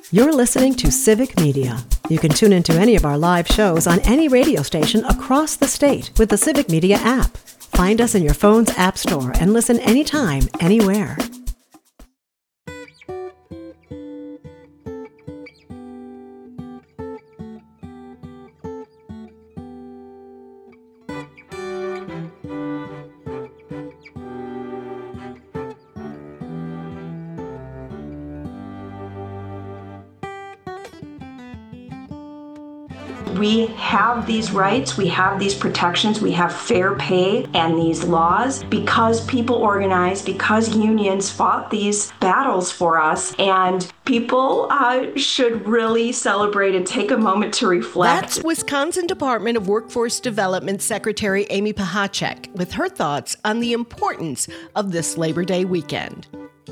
You're listening to Civic Media. You can tune into any of our live shows on any radio station across the state with the Civic Media app. Find us in your phone's app store and listen anytime, anywhere. We have these rights, we have these protections, we have fair pay and these laws because people organized, because unions fought these battles for us, and people should really celebrate and take a moment to reflect. That's Wisconsin Department of Workforce Development Secretary Amy Pachacek with her thoughts on the importance of this Labor Day weekend.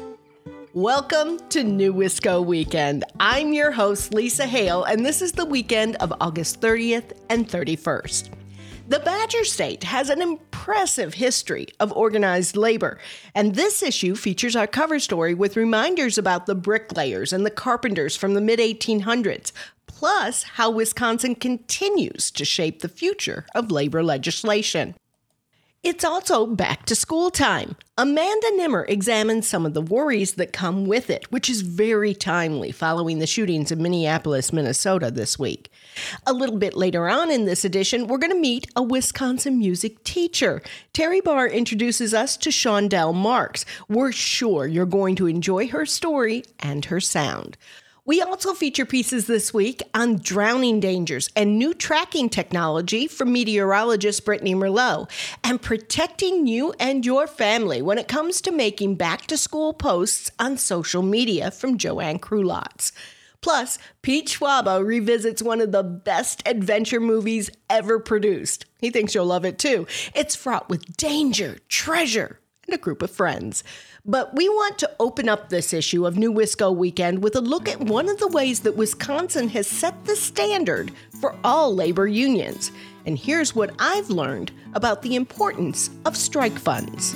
Welcome to New Wisco Weekend. I'm your host, Lisa Hale, and this is the weekend of August 30th and 31st. The Badger State has an impressive history of organized labor, and this issue features our cover story with reminders about the bricklayers and the carpenters from the mid-1800s, plus how Wisconsin continues to shape the future of labor legislation. It's also back to school time. Amanda Nimmer examines some of the worries that come with it, which is very timely following the shootings in Minneapolis, Minnesota this week. A little bit later on in this edition, we're going to meet a Wisconsin music teacher. Terry Barr introduces us to Shondell Marks. We're sure you're going to enjoy her story and her sound. We also feature pieces this week on drowning dangers and new tracking technology from meteorologist Brittany Merlot, and protecting you and your family when it comes to making back-to-school posts on social media from Joanne Krulotz. Plus, Pete Schwaba revisits one of the best adventure movies ever produced. He thinks you'll love it too. It's fraught with danger, treasure, and a group of friends. But we want to open up this issue of New Wisco Weekend with a look at one of the ways that Wisconsin has set the standard for all labor unions. And here's what I've learned about the importance of strike funds.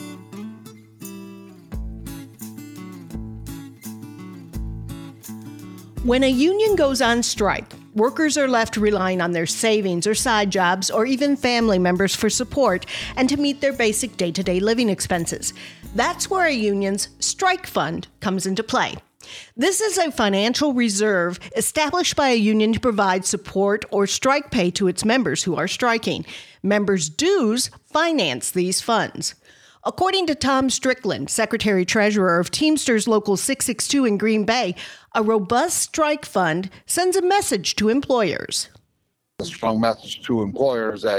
When a union goes on strike, workers are left relying on their savings or side jobs or even family members for support and to meet their basic day-to-day living expenses. That's where a union's strike fund comes into play. This is a financial reserve established by a union to provide support or strike pay to its members who are striking. Members' dues finance these funds. According to Tom Strickland, Secretary-Treasurer of Teamsters Local 662 in Green Bay, a robust strike fund sends a message to employers. A strong message to employers that,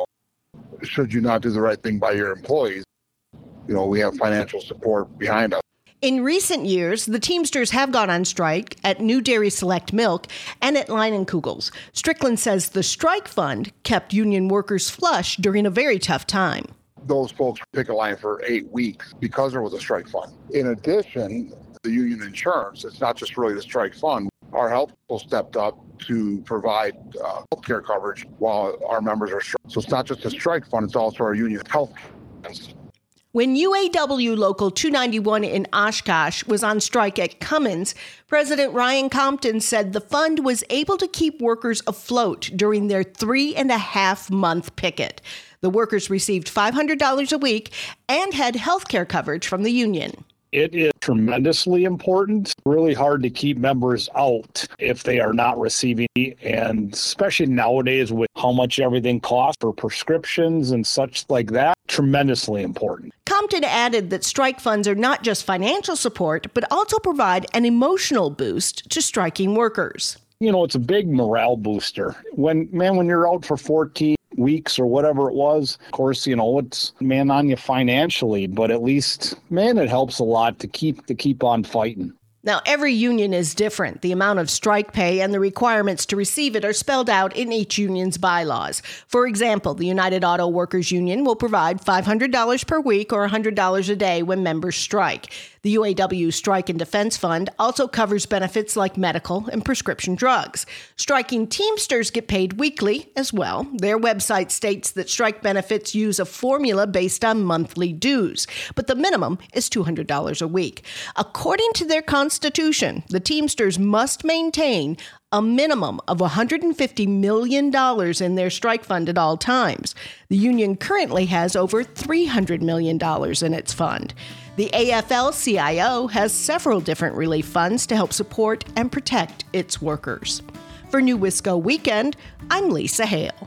should you not do the right thing by your employees, we have financial support behind us. In recent years, the Teamsters have gone on strike at New Dairy Select Milk and at Leinenkugel's. Strickland says the strike fund kept union workers flush during a very tough time. Those folks pick a line for 8 weeks because there was a strike fund. In addition, the union insurance, it's not just really the strike fund. Our health people stepped up to provide health care coverage while our members are striking. So it's not just a strike fund, it's also our union health insurance. When UAW Local 291 in Oshkosh was on strike at Cummins, President Ryan Compton said the fund was able to keep workers afloat during their 3.5-month picket. The workers received $500 a week and had health care coverage from the union. It is tremendously important. Really hard to keep members out if they are not receiving it, and especially nowadays with how much everything costs for prescriptions and such like that, tremendously important. Compton added that strike funds are not just financial support, but also provide an emotional boost to striking workers. It's a big morale booster. When you're out for 14 weeks or whatever it was, of course, it's on you financially, but at least, it helps a lot to keep on fighting. Now, every union is different. The amount of strike pay and the requirements to receive it are spelled out in each union's bylaws. For example, the United Auto Workers Union will provide $500 per week or $100 a day when members strike. The UAW Strike and Defense Fund also covers benefits like medical and prescription drugs. Striking Teamsters get paid weekly as well. Their website states that strike benefits use a formula based on monthly dues, but the minimum is $200 a week. According to their constitution, the Teamsters must maintain a minimum of $150 million in their strike fund at all times. The union currently has over $300 million in its fund. The AFL-CIO has several different relief funds to help support and protect its workers. For New Wisco Weekend, I'm Lisa Hale.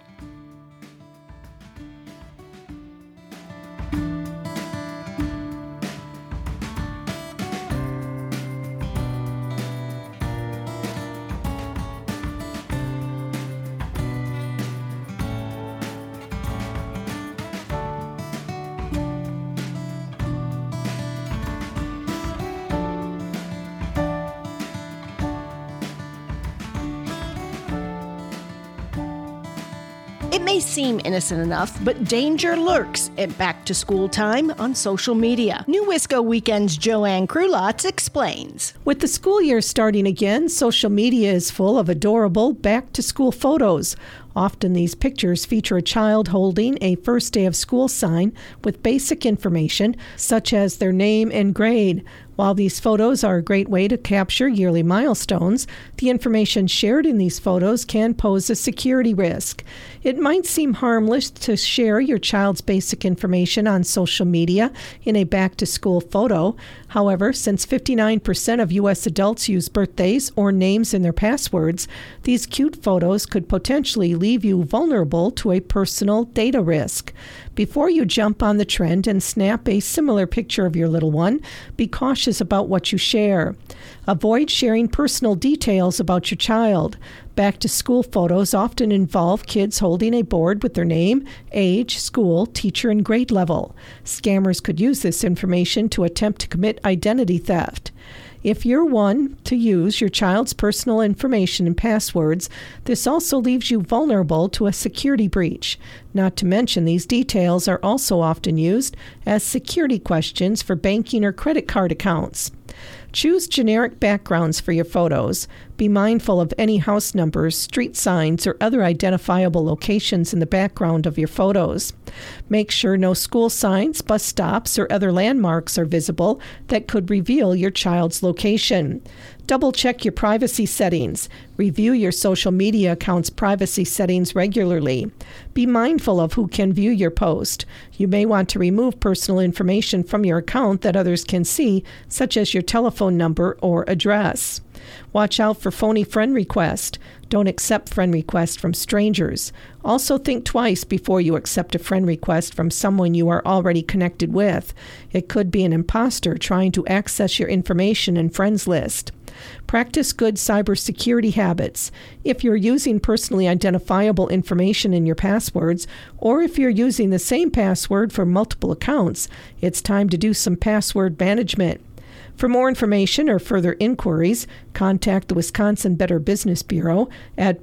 It may seem innocent enough, but danger lurks at back-to-school time on social media. New Wisco Weekend's Joanne Krulotz explains. With the school year starting again, social media is full of adorable back-to-school photos. Often these pictures feature a child holding a first day of school sign with basic information, such as their name and grade. While these photos are a great way to capture yearly milestones, the information shared in these photos can pose a security risk. It might seem harmless to share your child's basic information on social media in a back-to-school photo. However, since 59% of U.S. adults use birthdays or names in their passwords, these cute photos could potentially leave you vulnerable to a personal data risk. Before you jump on the trend and snap a similar picture of your little one, be cautious about what you share. Avoid sharing personal details about your child. Back-to-school photos often involve kids holding a board with their name, age, school, teacher, and grade level. Scammers could use this information to attempt to commit identity theft. If you're one to use your child's personal information and passwords, this also leaves you vulnerable to a security breach. Not to mention, these details are also often used as security questions for banking or credit card accounts. Choose generic backgrounds for your photos. Be mindful of any house numbers, street signs, or other identifiable locations in the background of your photos. Make sure no school signs, bus stops, or other landmarks are visible that could reveal your child's location. Double-check your privacy settings. Review your social media account's privacy settings regularly. Be mindful of who can view your post. You may want to remove personal information from your account that others can see, such as your telephone number or address. Watch out for phony friend requests. Don't accept friend requests from strangers. Also think twice before you accept a friend request from someone you are already connected with. It could be an imposter trying to access your information and friends list. Practice good cybersecurity habits. If you're using personally identifiable information in your passwords, or if you're using the same password for multiple accounts, it's time to do some password management. For more information or further inquiries, contact the Wisconsin Better Business Bureau at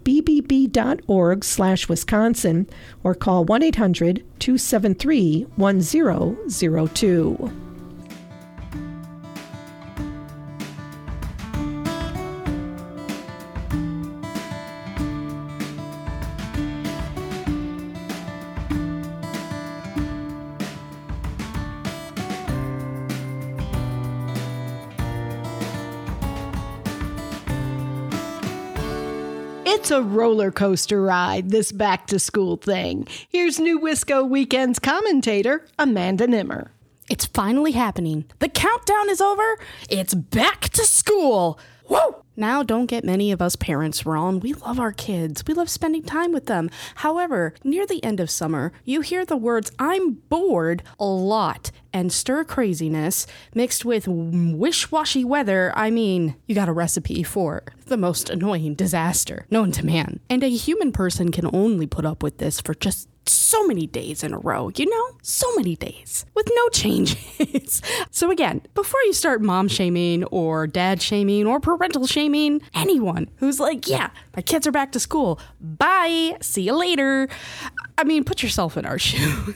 bbb.org/Wisconsin or call 1-800-273-1002. It's a roller coaster ride, this back-to-school thing. Here's New Wisco Weekend's commentator, Amanda Nimmer. It's finally happening. The countdown is over. It's back to school. Woo! Now, don't get many of us parents wrong. We love our kids. We love spending time with them. However, near the end of summer, you hear the words, "I'm bored," a lot, and stir craziness mixed with wish-washy weather. I mean, you got a recipe for the most annoying disaster known to man. And a human person can only put up with this for just so many days in a row, so many days with no changes. So again, before you start mom shaming or dad shaming or parental shaming, anyone who's like, yeah, my kids are back to school, bye, see you later. I mean, put yourself in our shoes.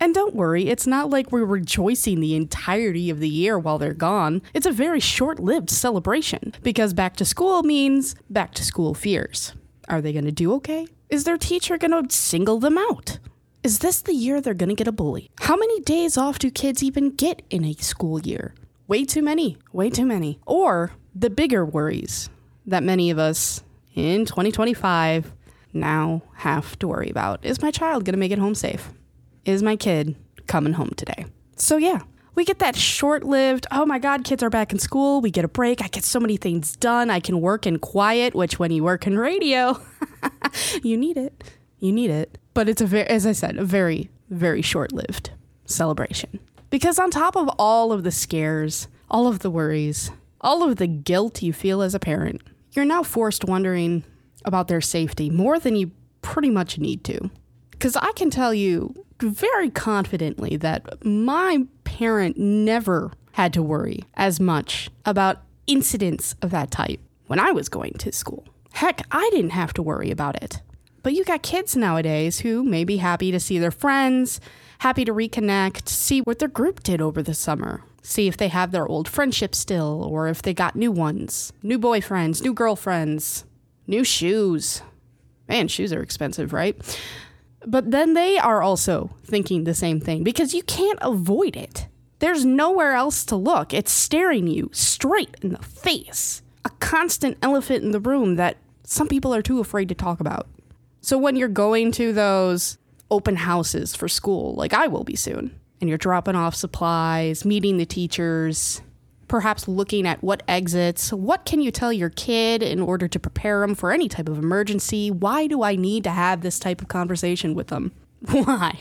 And don't worry, it's not like we're rejoicing the entirety of the year while they're gone. It's a very short-lived celebration because back to school means back to school fears. Are they going to do okay? Is their teacher going to single them out? Is this the year they're going to get a bully? How many days off do kids even get in a school year? Way too many. Way too many. Or the bigger worries that many of us in 2025 now have to worry about. Is my child going to make it home safe? Is my kid coming home today? So yeah, we get that short-lived, oh my God, kids are back in school. We get a break. I get so many things done. I can work in quiet, which when you work in radio, you need it. You need it. But it's as I said, a very, very short-lived celebration. Because on top of all of the scares, all of the worries, all of the guilt you feel as a parent, you're now forced wondering about their safety more than you pretty much need to. Because I can tell you very confidently that my parent never had to worry as much about incidents of that type when I was going to school. Heck, I didn't have to worry about it. But you got kids nowadays who may be happy to see their friends, happy to reconnect, see what their group did over the summer, see if they have their old friendships still, or if they got new ones, new boyfriends, new girlfriends, new shoes. Man, shoes are expensive, right? But then they are also thinking the same thing because you can't avoid it. There's nowhere else to look. It's staring you straight in the face. A constant elephant in the room that some people are too afraid to talk about. So when you're going to those open houses for school, like I will be soon, and you're dropping off supplies, meeting the teachers, perhaps looking at what exits, what can you tell your kid in order to prepare them for any type of emergency? Why do I need to have this type of conversation with them? Why?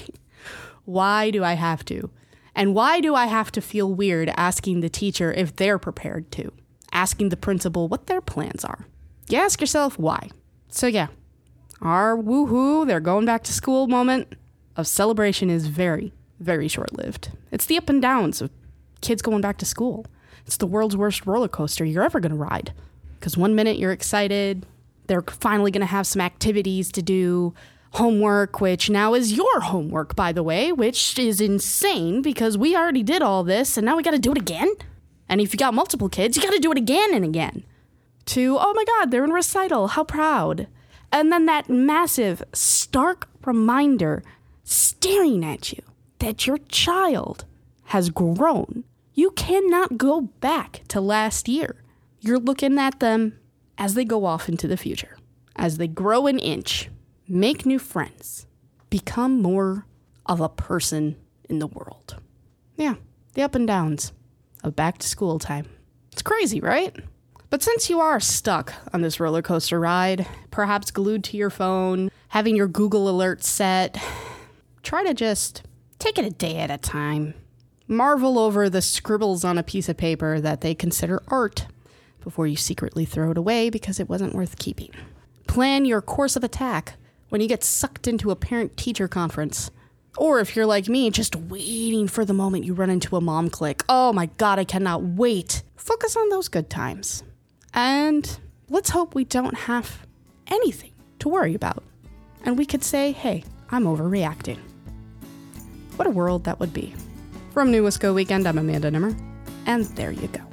Why do I have to? And why do I have to feel weird asking the teacher if they're prepared to? Asking the principal what their plans are. You ask yourself why. So yeah, our woohoo, they're going back to school moment of celebration is very, very short-lived. It's the up and downs of kids going back to school. It's the world's worst roller coaster you're ever going to ride. Because one minute you're excited, they're finally going to have some activities to do, homework, which now is your homework, by the way, which is insane because we already did all this and now we got to do it again. And if you got multiple kids, you got to do it again and again. To, oh my God, they're in recital, how proud. And then that massive, stark reminder staring at you that your child has grown. You cannot go back to last year. You're looking at them as they go off into the future, as they grow an inch, make new friends, become more of a person in the world. Yeah, the up and downs of back to school time. It's crazy, right? But since you are stuck on this roller coaster ride, perhaps glued to your phone, having your Google alerts set, try to just take it a day at a time. Marvel over the scribbles on a piece of paper that they consider art before you secretly throw it away because it wasn't worth keeping. Plan your course of attack when you get sucked into a parent-teacher conference. Or if you're like me, just waiting for the moment you run into a mom clique. Oh my God, I cannot wait. Focus on those good times. And let's hope we don't have anything to worry about. And we could say, hey, I'm overreacting. What a world that would be. From New Wisco Weekend, I'm Amanda Nimmer, and there you go.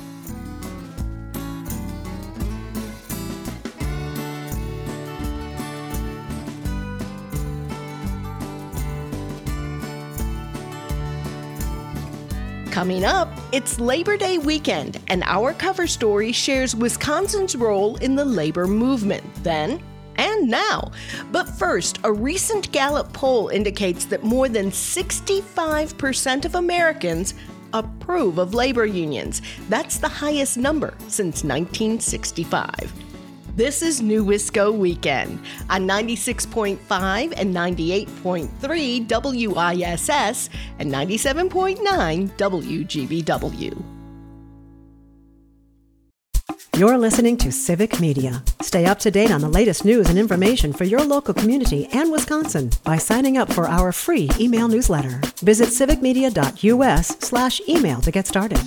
Coming up, it's Labor Day weekend, and our cover story shares Wisconsin's role in the labor movement then and now. But first, a recent Gallup poll indicates that more than 65% of Americans approve of labor unions. That's the highest number since 1965. This is New Wisco Weekend on 96.5 and 98.3 WISS and 97.9 WGBW. You're listening to Civic Media. Stay up to date on the latest news and information for your local community and Wisconsin by signing up for our free email newsletter. Visit civicmedia.us/email to get started.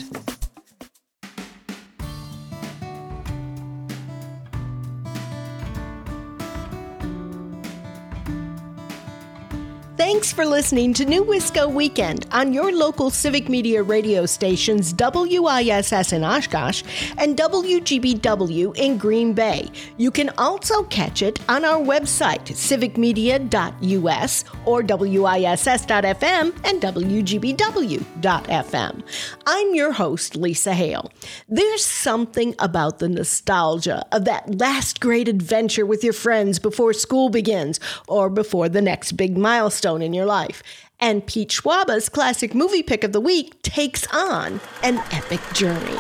Thanks for listening to New Wisco Weekend on your local civic media radio stations WISS in Oshkosh and WGBW in Green Bay. You can also catch it on our website, civicmedia.us or WISS.FM and WGBW.FM. I'm your host, Lisa Hale. There's something about the nostalgia of that last great adventure with your friends before school begins or before the next big milestone in your life. And Pete Schwaba's classic movie pick of the week takes on an epic journey.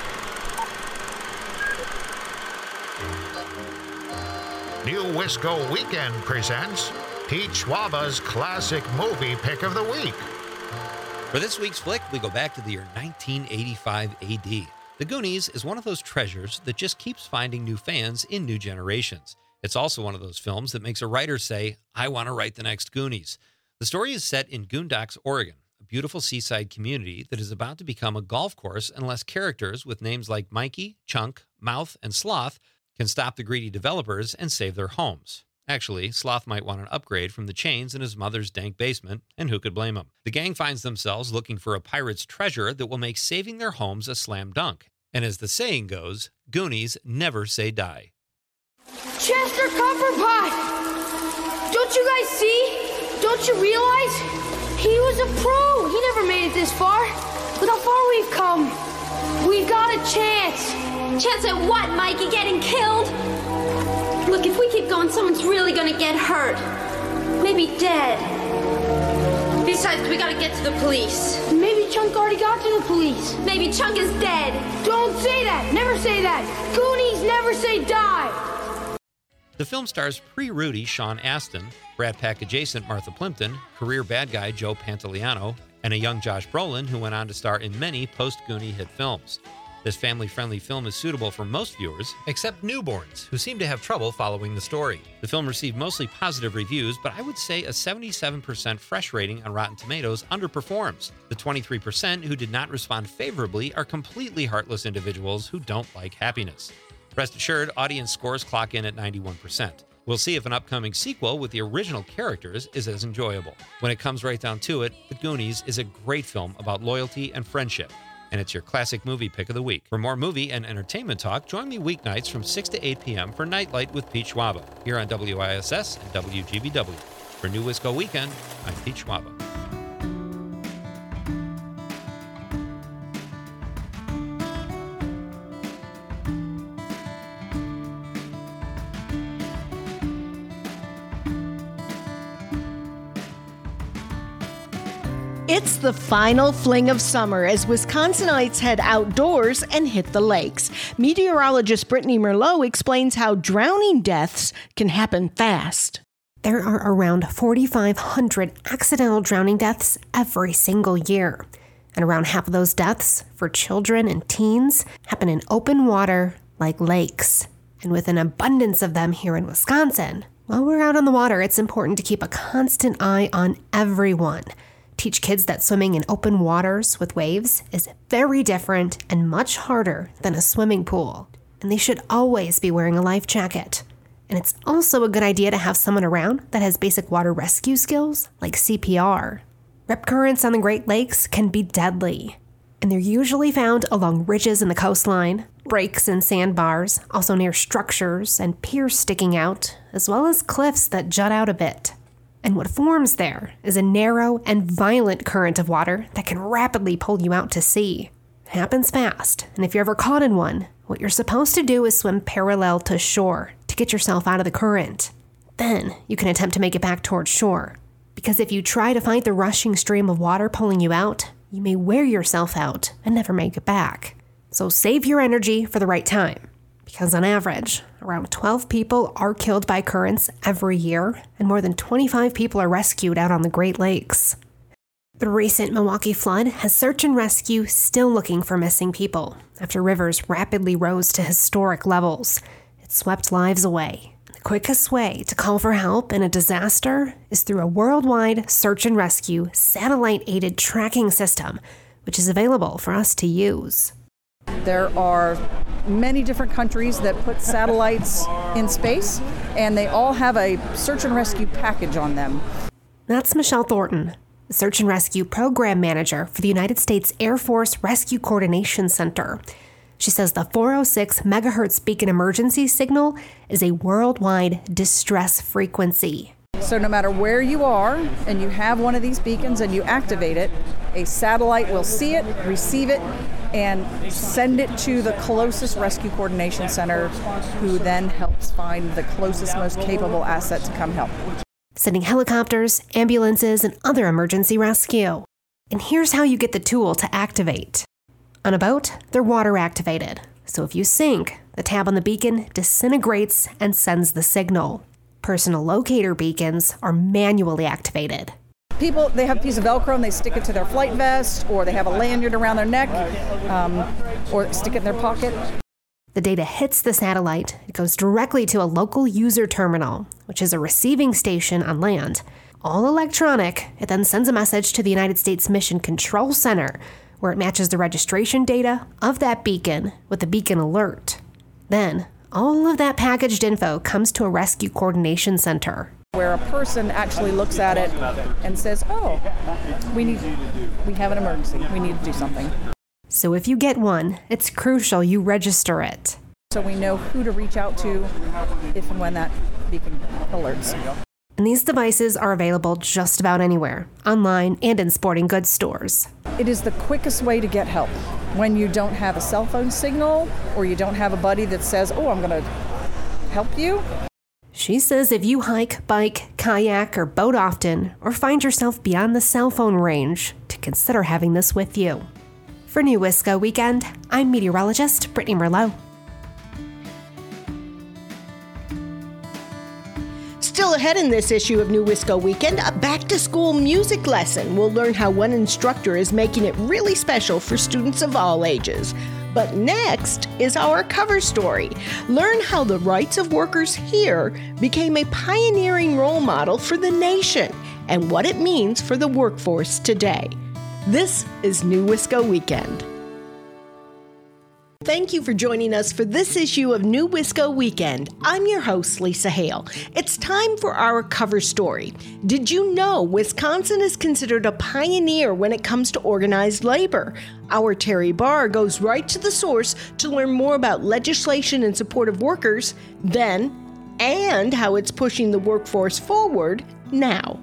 New Wisco Weekend presents Pete Schwaba's classic movie pick of the week. For this week's flick, we go back to the year 1985 AD. The Goonies is one of those treasures that just keeps finding new fans in new generations. It's also one of those films that makes a writer say, I want to write the next Goonies. The story is set in Goondocks, Oregon, a beautiful seaside community that is about to become a golf course unless characters with names like Mikey, Chunk, Mouth, and Sloth can stop the greedy developers and save their homes. Actually, Sloth might want an upgrade from the chains in his mother's dank basement, and who could blame him? The gang finds themselves looking for a pirate's treasure that will make saving their homes a slam dunk. And as the saying goes, Goonies never say die. Chester Copperpot! Don't you guys see? Don't you realize? He was a pro! He never made it this far. Look how far we've come. We've got a chance. Chance at what, Mikey? Getting killed? Look, if we keep going, someone's really gonna get hurt. Maybe dead. Besides, we gotta get to the police. Maybe Chunk already got to the police. Maybe Chunk is dead. Don't say that! Never say that! Goonies never say die! The film stars pre-Rudy Sean Astin, Brat Pack adjacent Martha Plimpton, career bad guy Joe Pantoliano, and a young Josh Brolin who went on to star in many post-Goonie hit films. This family-friendly film is suitable for most viewers, except newborns, who seem to have trouble following the story. The film received mostly positive reviews, but I would say a 77% fresh rating on Rotten Tomatoes underperforms. The 23% who did not respond favorably are completely heartless individuals who don't like happiness. Rest assured, audience scores clock in at 91%. We'll see if an upcoming sequel with the original characters is as enjoyable. When it comes right down to it, The Goonies is a great film about loyalty and friendship, and it's your classic movie pick of the week. For more movie and entertainment talk, join me weeknights from 6 to 8 p.m. for Nightlight with Pete Schwaba, here on WISS and WGBW. For New Wisco Weekend, I'm Pete Schwaba. It's the final fling of summer as Wisconsinites head outdoors and hit the lakes. Meteorologist Brittany Merlot explains how drowning deaths can happen fast. There are around 4,500 accidental drowning deaths every single year. And around half of those deaths, for children and teens, happen in open water like lakes. And with an abundance of them here in Wisconsin, while we're out on the water, it's important to keep a constant eye on everyone. Teach kids that swimming in open waters with waves is very different and much harder than a swimming pool. And they should always be wearing a life jacket. And it's also a good idea to have someone around that has basic water rescue skills, like CPR. Rip currents on the Great Lakes can be deadly, and they're usually found along ridges in the coastline, breaks in sandbars, also near structures and piers sticking out, as well as cliffs that jut out a bit. And what forms there is a narrow and violent current of water that can rapidly pull you out to sea. It happens fast, and if you're ever caught in one, what you're supposed to do is swim parallel to shore to get yourself out of the current. Then you can attempt to make it back towards shore. Because if you try to fight the rushing stream of water pulling you out, you may wear yourself out and never make it back. So save your energy for the right time. Because on average, around 12 people are killed by currents every year, and more than 25 people are rescued out on the Great Lakes. The recent Milwaukee flood has search and rescue still looking for missing people after rivers rapidly rose to historic levels. It swept lives away. The quickest way to call for help in a disaster is through a worldwide search and rescue satellite-aided tracking system, which is available for us to use. There are many different countries that put satellites in space, and they all have a search and rescue package on them. That's Michelle Thornton, Search and Rescue Program Manager for the United States Air Force Rescue Coordination Center. She says the 406 megahertz beacon emergency signal is a worldwide distress frequency. So no matter where you are and you have one of these beacons and you activate it, a satellite will see it, receive it, and send it to the closest rescue coordination center, who then helps find the closest, most capable asset to come help. Sending helicopters, ambulances, and other emergency rescue. And here's how you get the tool to activate. On a boat, they're water activated. So if you sink, the tab on the beacon disintegrates and sends the signal. Personal locator beacons are manually activated. People, they have a piece of Velcro and they stick it to their flight vest, or they have a lanyard around their neck, or stick it in their pocket. The data hits the satellite. It goes directly to a local user terminal, which is a receiving station on land. All electronic, it then sends a message to the United States Mission Control Center, where it matches the registration data of that beacon with the beacon alert. Then, all of that packaged info comes to a rescue coordination center, where a person actually looks at it and says, oh, we have an emergency. We need to do something. So if you get one, it's crucial you register it. So we know who to reach out to if and when that beacon alerts. And these devices are available just about anywhere, online and in sporting goods stores. It is the quickest way to get help when you don't have a cell phone signal or you don't have a buddy that says, oh, I'm going to help you. She says if you hike, bike, kayak, or boat often, or find yourself beyond the cell phone range, to consider having this with you. For New Wisco Weekend, I'm meteorologist Brittany Merlot. Still ahead in this issue of New Wisco Weekend, a back-to-school music lesson. We'll learn how one instructor is making it really special for students of all ages. But next is our cover story. Learn how the rights of workers here became a pioneering role model for the nation and what it means for the workforce today. This is New Wisco Weekend. Thank you for joining us for this issue of New Wisco Weekend. I'm your host, Lisa Hale. It's time for our cover story. Did you know Wisconsin is considered a pioneer when it comes to organized labor? Our Terry Barr goes right to the source to learn more about legislation in support of workers then, and how it's pushing the workforce forward now.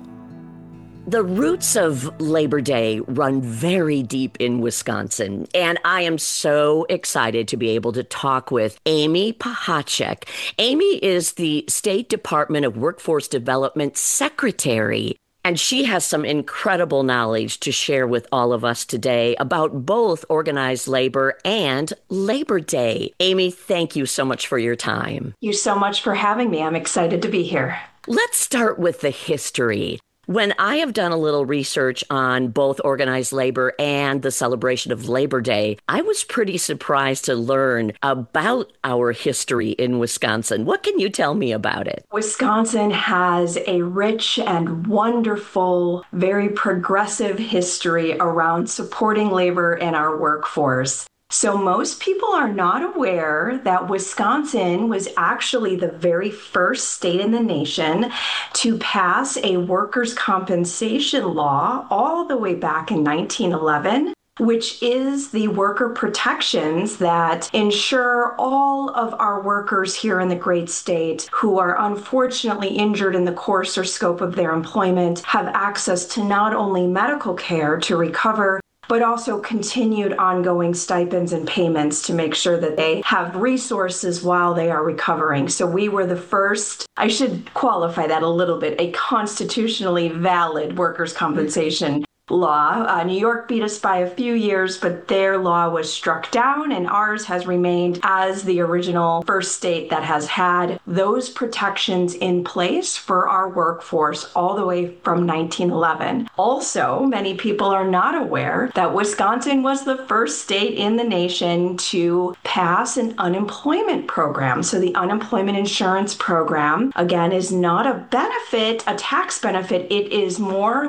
The roots of Labor Day run very deep in Wisconsin, and I am so excited to be able to talk with Amy Pachacek. Amy is the State Department of Workforce Development Secretary, and she has some incredible knowledge to share with all of us today about both organized labor and Labor Day. Amy, thank you so much for your time. Thank you so much for having me. I'm excited to be here. Let's start with the history. When I have done a little research on both organized labor and the celebration of Labor Day, I was pretty surprised to learn about our history in Wisconsin. What can you tell me about it? Wisconsin has a rich and wonderful, very progressive history around supporting labor in our workforce. So most people are not aware that Wisconsin was actually the very first state in the nation to pass a workers' compensation law all the way back in 1911, which is the worker protections that ensure all of our workers here in the great state who are unfortunately injured in the course or scope of their employment have access to not only medical care to recover, but also continued ongoing stipends and payments to make sure that they have resources while they are recovering. So we were the first, I should qualify that a little bit, a constitutionally valid workers' compensation law. New York beat us by a few years, but their law was struck down, and ours has remained as the original first state that has had those protections in place for our workforce all the way from 1911. Also, many people are not aware that Wisconsin was the first state in the nation to pass an unemployment program. So the unemployment insurance program, again, is not a benefit, a tax benefit. It is more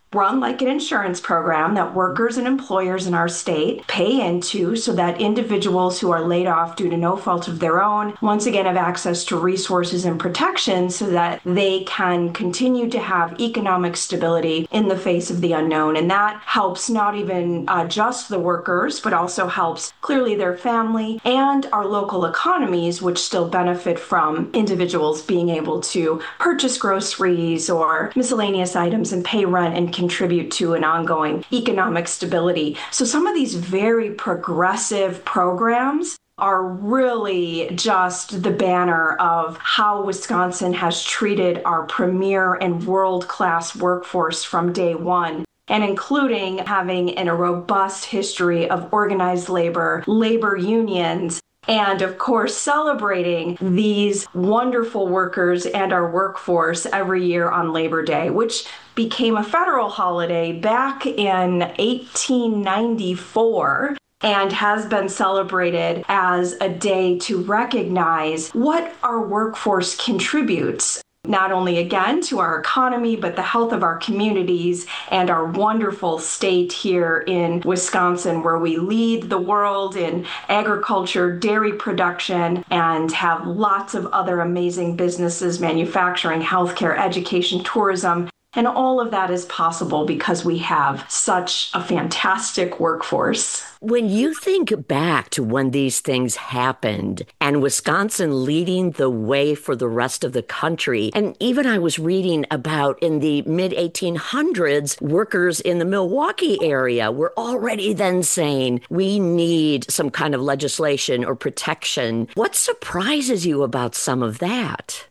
run like an insurance program that workers and employers in our state pay into so that individuals who are laid off due to no fault of their own, once again, have access to resources and protections so that they can continue to have economic stability in the face of the unknown. And that helps not even just the workers, but also helps clearly their family and our local economies, which still benefit from individuals being able to purchase groceries or miscellaneous items and pay rent and contribute to an ongoing economic stability. So some of these very progressive programs are really just the banner of how Wisconsin has treated our premier and world-class workforce from day one, and including having a robust history of organized labor, labor unions, and of course, celebrating these wonderful workers and our workforce every year on Labor Day, which became a federal holiday back in 1894 and has been celebrated as a day to recognize what our workforce contributes, not only again to our economy, but the health of our communities and our wonderful state here in Wisconsin, where we lead the world in agriculture, dairy production, and have lots of other amazing businesses, manufacturing, healthcare, education, tourism. And all of that is possible because we have such a fantastic workforce. When you think back to when these things happened and Wisconsin leading the way for the rest of the country, and even I was reading about in the mid-1800s, workers in the Milwaukee area were already then saying we need some kind of legislation or protection. What surprises you about some of that?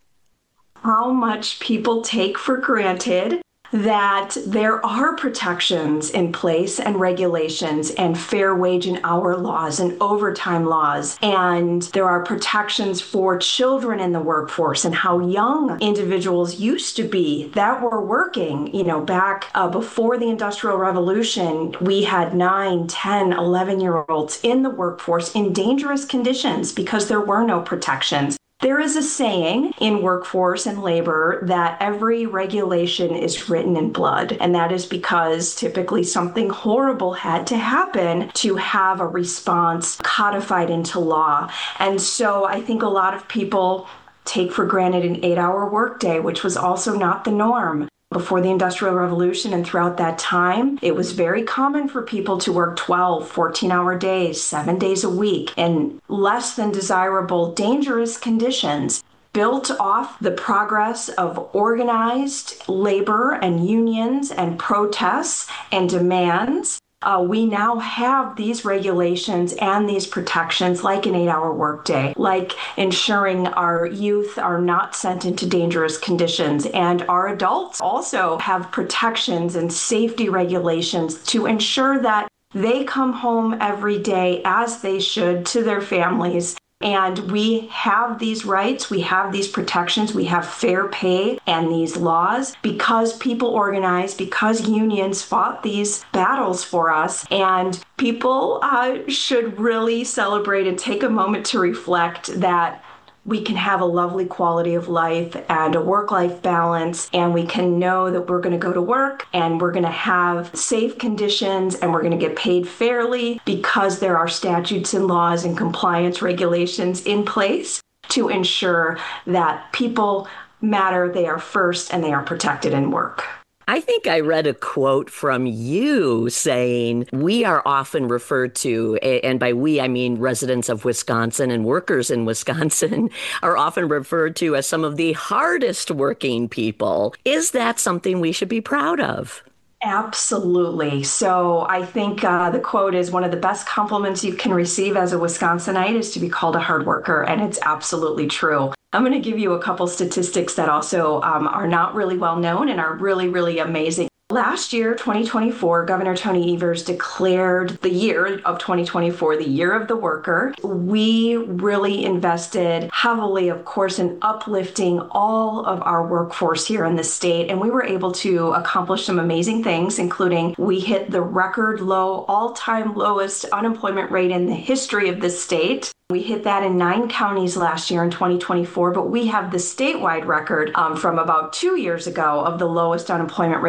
How much people take for granted that there are protections in place and regulations and fair wage and hour laws and overtime laws. And there are protections for children in the workforce and how young individuals used to be that were working. You know, back before the Industrial Revolution, we had 9, 10, 11-year-olds in the workforce in dangerous conditions because there were no protections. There is a saying in workforce and labor that every regulation is written in blood, and that is because typically something horrible had to happen to have a response codified into law. And so I think a lot of people take for granted an 8-hour workday, which was also not the norm. Before the Industrial Revolution and throughout that time, it was very common for people to work 12, 14-hour days, 7 days a week, in less than desirable, dangerous conditions, built off the progress of organized labor and unions and protests and demands. We now have these regulations and these protections like an 8-hour workday, like ensuring our youth are not sent into dangerous conditions. And our adults also have protections and safety regulations to ensure that they come home every day as they should to their families. And we have these rights, we have these protections, we have fair pay and these laws because people organized, because unions fought these battles for us. And people should really celebrate and take a moment to reflect that we can have a lovely quality of life and a work-life balance, and we can know that we're going to go to work and we're going to have safe conditions and we're going to get paid fairly because there are statutes and laws and compliance regulations in place to ensure that people matter, they are first, and they are protected in work. I think I read a quote from you saying we are often referred to, and by we I mean residents of Wisconsin and workers in Wisconsin, are often referred to as some of the hardest working people. Is that something we should be proud of? Absolutely. So I think the quote is one of the best compliments you can receive as a Wisconsinite is to be called a hard worker, and it's absolutely true. I'm going to give you a couple statistics that also are not really well known and are really, really amazing. Last year, 2024, Governor Tony Evers declared the year of 2024 the year of the worker. We really invested heavily, of course, in uplifting all of our workforce here in the state, and we were able to accomplish some amazing things, including we hit the record low, all-time lowest unemployment rate in the history of the state. We hit that in 9 counties last year in 2024, but we have the statewide record from about 2 years ago of the lowest unemployment rate in the history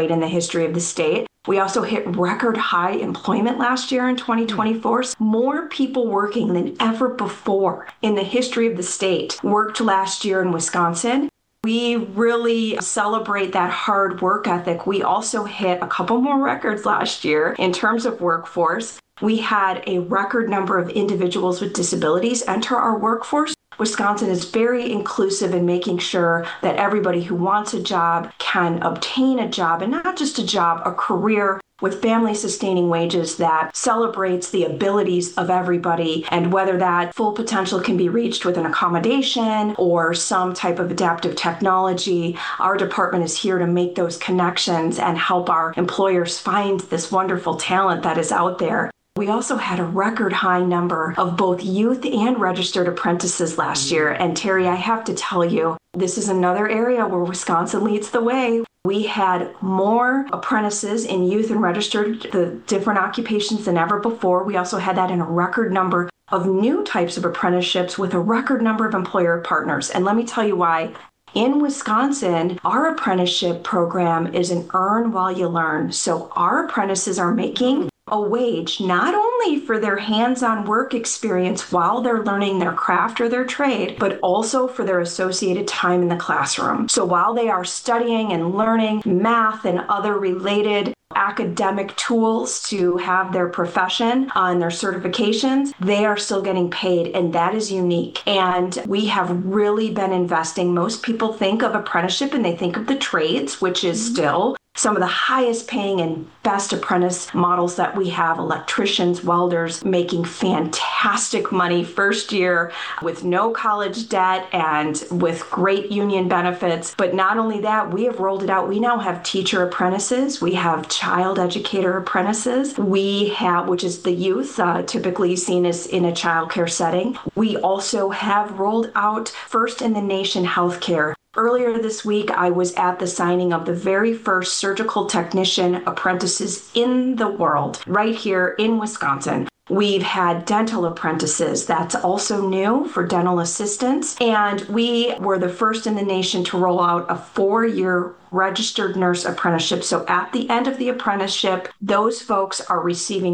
history of the state. We also hit record high employment last year in 2024. More people working than ever before in the history of the state worked last year in Wisconsin. We really celebrate that hard work ethic. We also hit a couple more records last year in terms of workforce. We had a record number of individuals with disabilities enter our workforce. Wisconsin is very inclusive in making sure that everybody who wants a job can obtain a job, and not just a job, a career with family-sustaining wages that celebrates the abilities of everybody, and whether that full potential can be reached with an accommodation or some type of adaptive technology. Our department is here to make those connections and help our employers find this wonderful talent that is out there. We also had a record high number of both youth and registered apprentices last year. And Terry, I have to tell you, this is another area where Wisconsin leads the way. We had more apprentices in youth and registered, the different occupations, than ever before. We also had that in a record number of new types of apprenticeships with a record number of employer partners. And let me tell you why. In Wisconsin, our apprenticeship program is an earn while you learn. So our apprentices are making a wage not only for their hands-on work experience while they're learning their craft or their trade, but also for their associated time in the classroom. So while they are studying and learning math and other related academic tools to have their profession and their certifications, they are still getting paid, and that is unique. And we have really been investing. Most people think of apprenticeship and they think of the trades, which is still some of the highest paying and best apprentice models that we have. Electricians, welders, making fantastic money first year with no college debt and with great union benefits. But not only that, we have rolled it out. We now have teacher apprentices. We have child educator apprentices. We have, which is the youth, typically seen as in a child care setting. We also have rolled out first in the nation healthcare. Earlier this week, I was at the signing of the very first surgical technician apprentices in the world, right here in Wisconsin. We've had dental apprentices. That's also new for dental assistants. And we were the first in the nation to roll out a 4-year registered nurse apprenticeship. So at the end of the apprenticeship, those folks are receiving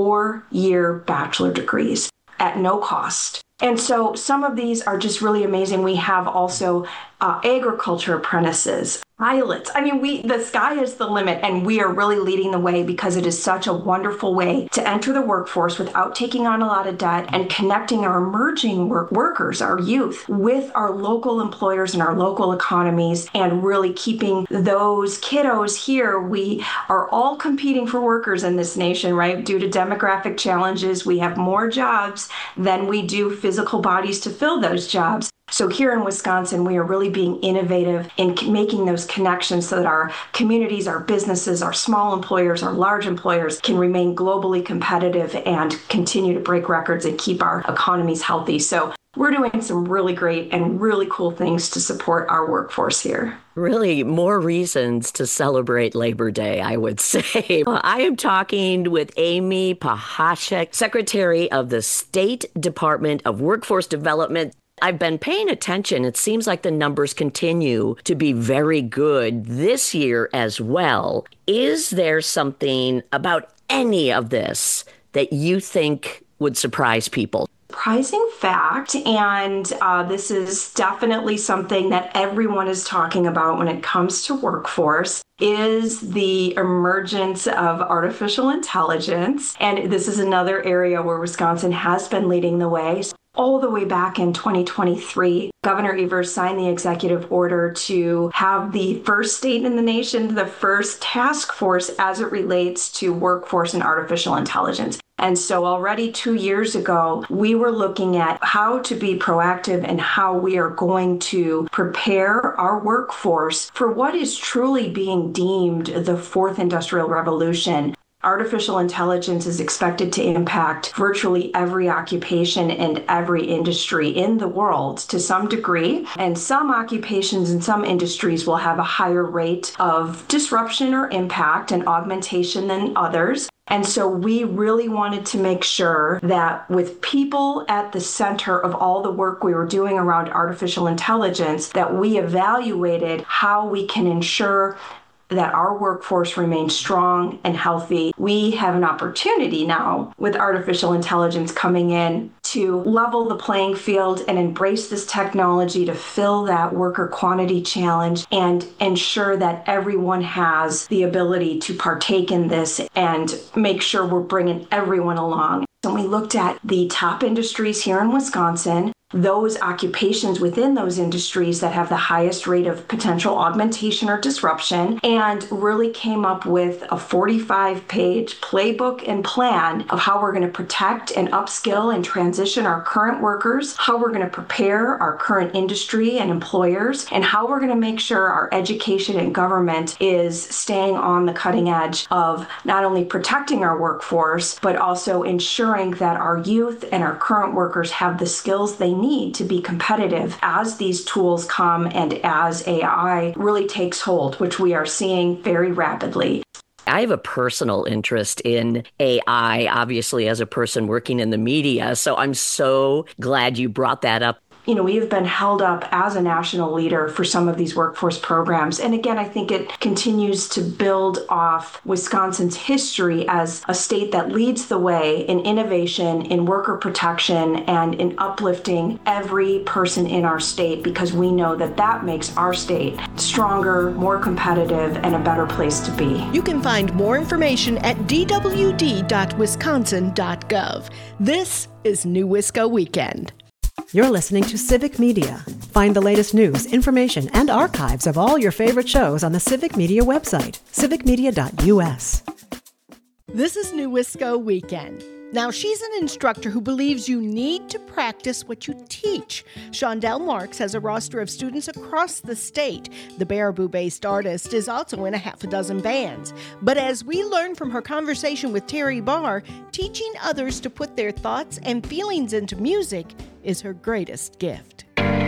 4-year bachelor degrees at no cost. And so some of these are just really amazing. We have also agriculture apprentices, pilots. I mean, the sky is the limit, and we are really leading the way because it is such a wonderful way to enter the workforce without taking on a lot of debt and connecting our emerging workers, our youth, with our local employers and our local economies, and really keeping those kiddos here. We are all competing for workers in this nation, right? Due to demographic challenges, we have more jobs than we do physical bodies to fill those jobs. So here in Wisconsin, we are really being innovative in making those connections so that our communities, our businesses, our small employers, our large employers can remain globally competitive and continue to break records and keep our economies healthy. So we're doing some really great and really cool things to support our workforce here. Really, more reasons to celebrate Labor Day, I would say. I am talking with Amy Pachacek, Secretary of the State Department of Workforce Development. I've been paying attention. It seems like the numbers continue to be very good this year as well. Is there something about any of this that you think would surprise people? Surprising fact, and this is definitely something that everyone is talking about when it comes to workforce, is the emergence of artificial intelligence. And this is another area where Wisconsin has been leading the way. All the way back in 2023, Governor Evers signed the executive order to have the first state in the nation, the first task force as it relates to workforce and artificial intelligence. And so already 2 years ago, we were looking at how to be proactive and how we are going to prepare our workforce for what is truly being deemed the fourth industrial revolution. Artificial intelligence is expected to impact virtually every occupation and every industry in the world to some degree. And some occupations and some industries will have a higher rate of disruption or impact and augmentation than others. And so we really wanted to make sure that with people at the center of all the work we were doing around artificial intelligence, that we evaluated how we can ensure that our workforce remains strong and healthy. We have an opportunity now with artificial intelligence coming in to level the playing field and embrace this technology to fill that worker quantity challenge and ensure that everyone has the ability to partake in this and make sure we're bringing everyone along. And we looked at the top industries here in Wisconsin, those occupations within those industries that have the highest rate of potential augmentation or disruption, and really came up with a 45-page playbook and plan of how we're going to protect and upskill and transition our current workers, how we're going to prepare our current industry and employers, and how we're going to make sure our education and government is staying on the cutting edge of not only protecting our workforce, but also ensuring that our youth and our current workers have the skills they need to be competitive as these tools come and as AI really takes hold, which we are seeing very rapidly. I have a personal interest in AI, obviously, as a person working in the media. So I'm so glad you brought that up. You know, we have been held up as a national leader for some of these workforce programs. And again, I think it continues to build off Wisconsin's history as a state that leads the way in innovation, in worker protection, and in uplifting every person in our state, because we know that that makes our state stronger, more competitive, and a better place to be. You can find more information at dwd.wisconsin.gov. This is New Wisco Weekend. You're listening to Civic Media. Find the latest news, information, and archives of all your favorite shows on the Civic Media website, civicmedia.us. This is New Wisco Weekend. Now, she's an instructor who believes you need to practice what you teach. Shondell Marks has a roster of students across the state. The Baraboo-based artist is also in a half a dozen bands. But as we learn from her conversation with Terry Barr, teaching others to put their thoughts and feelings into music is her greatest gift.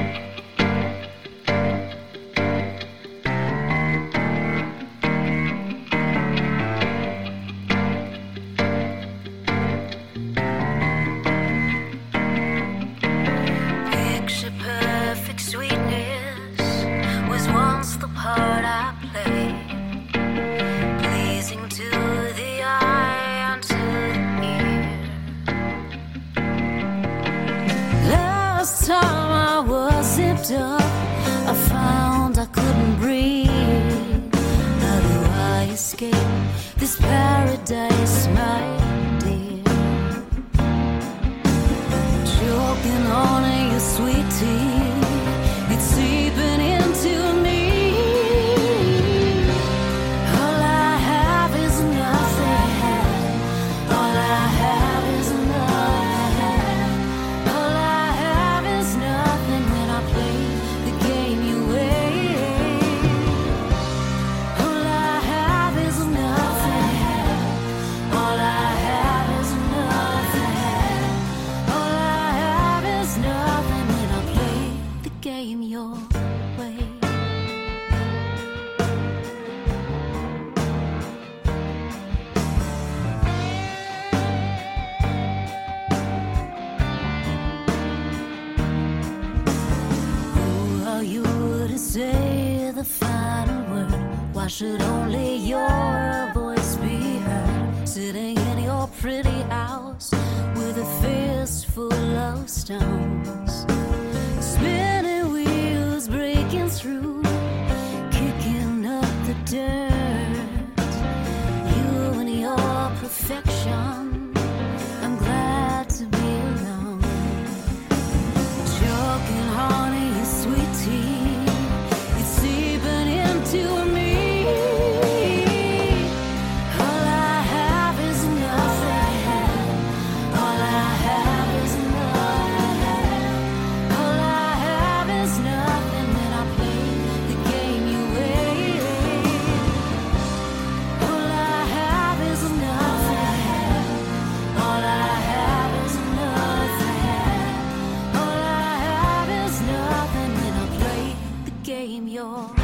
I found I couldn't breathe. How do I escape this paradise, my dear? Choking on your sweet tea, it's seeping into me. All I have is nothing. All I have is nothing. All I have is nothing when I play the game you wait. All I have is nothing. All I have is nothing. All I have is nothing when I play the game your way. Who are you to say the final word? Why should only your voice be heard? Sitting in your pretty house with a fistful of stones, spinning wheels breaking through, kicking up the dirt. You and your perfection, I'm glad to be alone. Choking honey, your sweet tea, it's seeping into me. All I have is nothing. All I have is nothing. All I have is nothing when I play the game you wait. All I have is nothing. All I have is nothing. All I have is nothing when I play the game your way.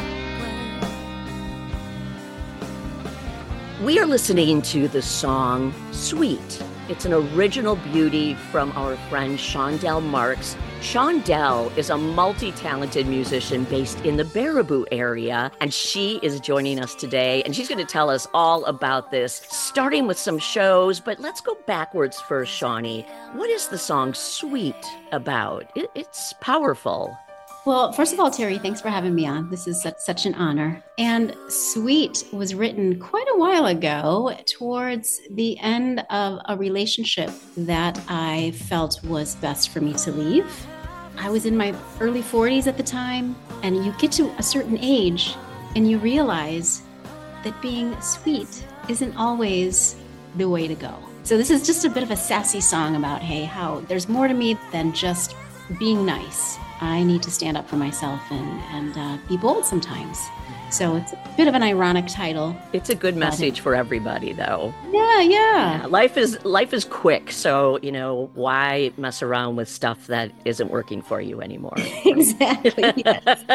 We are listening to the song Sweet. It's an original beauty from our friend Shondell Marks. Shondell is a multi-talented musician based in the Baraboo area, and she is joining us today, and she's going to tell us all about this, starting with some shows. But let's go backwards first, Shawnee. What is the song Sweet about? It's powerful. Well, first of all, Terry, thanks for having me on. This is such an honor. And Sweet was written quite a while ago towards the end of a relationship that I felt was best for me to leave. I was in my early 40s at the time, and you get to a certain age and you realize that being sweet isn't always the way to go. So this is just a bit of a sassy song about, hey, how there's more to me than just being nice. I need to stand up for myself and be bold sometimes. So it's a bit of an ironic title. It's a good message for everybody, though. Yeah. Life is quick, so, why mess around with stuff that isn't working for you anymore? Exactly, yes.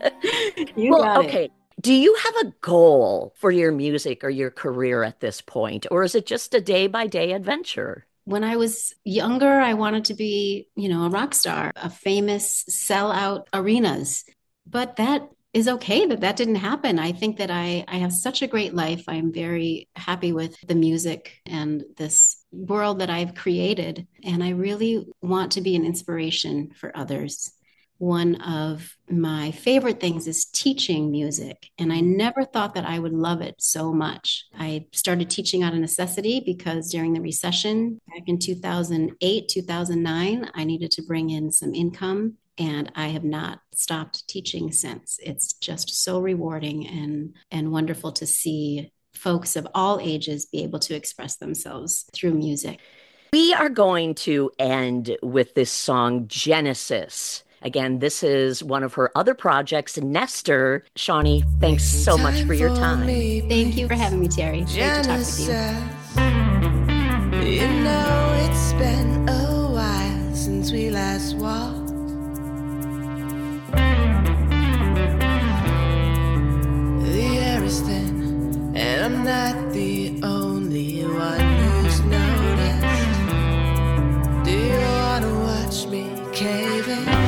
You got okay. it. Do you have a goal for your music or your career at this point, or is it just a day-by-day adventure? When I was younger, I wanted to be, a rock star, a famous sellout arenas. But that is okay that didn't happen. I think that I have such a great life. I'm very happy with the music and this world that I've created. And I really want to be an inspiration for others. One of my favorite things is teaching music, and I never thought that I would love it so much. I started teaching out of necessity because during the recession back in 2008, 2009, I needed to bring in some income, and I have not stopped teaching since. It's just so rewarding and wonderful to see folks of all ages be able to express themselves through music. We are going to end with this song, Genesis. Again, this is one of her other projects, Nestor. Shawnee, thanks so much for your time. Thank you for having me, Terry. Great to talk with you. It's been a while since we last walked. The air is thin, and I'm not the only one who's noticed. Do you want to watch me cave in?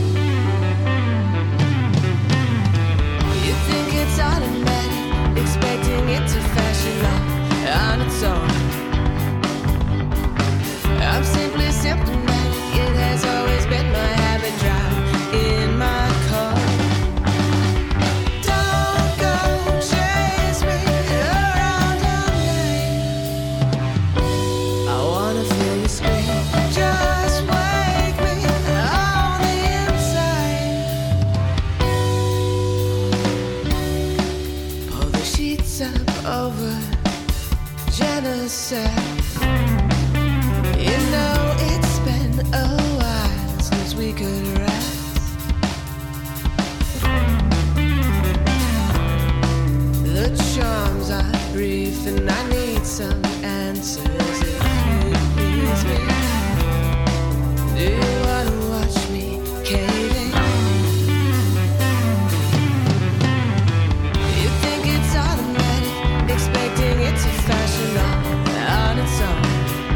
It's automatic, expecting it to fashion on its own. I'm simply symptomatic, it has always been my habit, drive in my car. Don't go chase me around all night. I wanna feel you scream, just wake me on the inside. Sheets up over genocide. It's been a while since we could rest. The charms are brief and I need some answers if you please me. Do you wanna watch me caving? Expecting it to fashion on its own.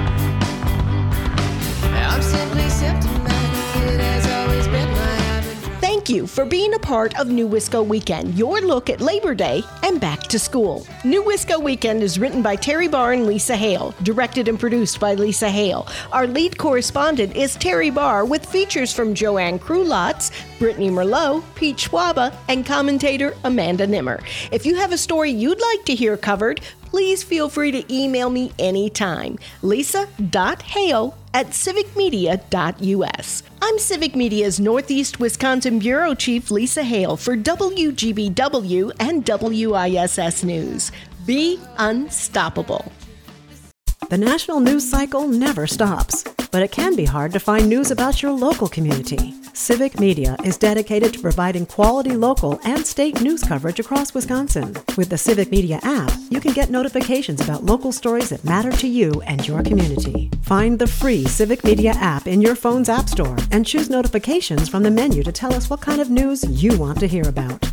I'm simply symptomatic, it has always been my habit. Thank you for being a part of New Wisco Weekend, your look at Labor Day and back to school. New Wisco Weekend is written by Terry Barr and Lisa Hale, directed and produced by Lisa Hale. Our lead correspondent is Terry Barr, with features from Joanne Krulotz, Brittany Merlot, Pete Schwaba, and commentator Amanda Nimmer. If you have a story you'd like to hear covered, please feel free to email me anytime. lisa.hale@civicmedia.us. I'm Civic Media's Northeast Wisconsin Bureau Chief Lisa Hale for WGBW and WISS News. Be unstoppable. The national news cycle never stops, but it can be hard to find news about your local community. Civic Media is dedicated to providing quality local and state news coverage across Wisconsin. With the Civic Media app, you can get notifications about local stories that matter to you and your community. Find the free Civic Media app in your phone's app store and choose notifications from the menu to tell us what kind of news you want to hear about.